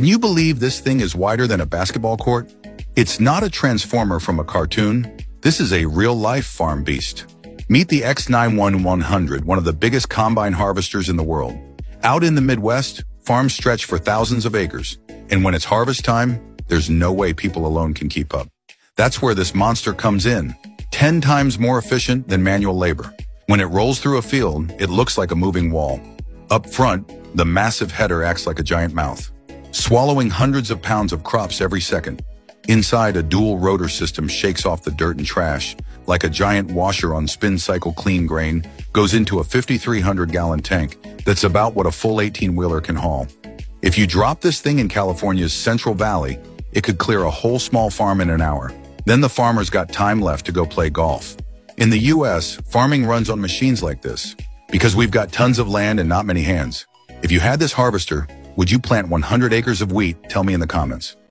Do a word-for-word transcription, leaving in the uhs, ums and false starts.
Can you believe this thing is wider than a basketball court? It's not a transformer from a cartoon. This is a real-life farm beast. Meet the X nine one one hundred, one of the biggest combine harvesters in the world. Out in the Midwest, farms stretch for thousands of acres, and when it's harvest time, there's no way people alone can keep up. That's where this monster comes in, ten times more efficient than manual labor. When it rolls through a field, it looks like a moving wall. Up front, the massive header acts like a giant mouth, swallowing hundreds of pounds of crops every second. Inside, a dual rotor system shakes off the dirt and trash, like a giant washer on spin cycle clean grain, goes into a fifty-three hundred gallon tank that's about what a full eighteen-wheeler can haul. If you drop this thing in California's Central Valley, it could clear a whole small farm in an hour. Then the farmer's got time left to go play golf. In the U S, farming runs on machines like this, because we've got tons of land and not many hands. If you had this harvester, would you plant one hundred acres of wheat? Tell me in the comments.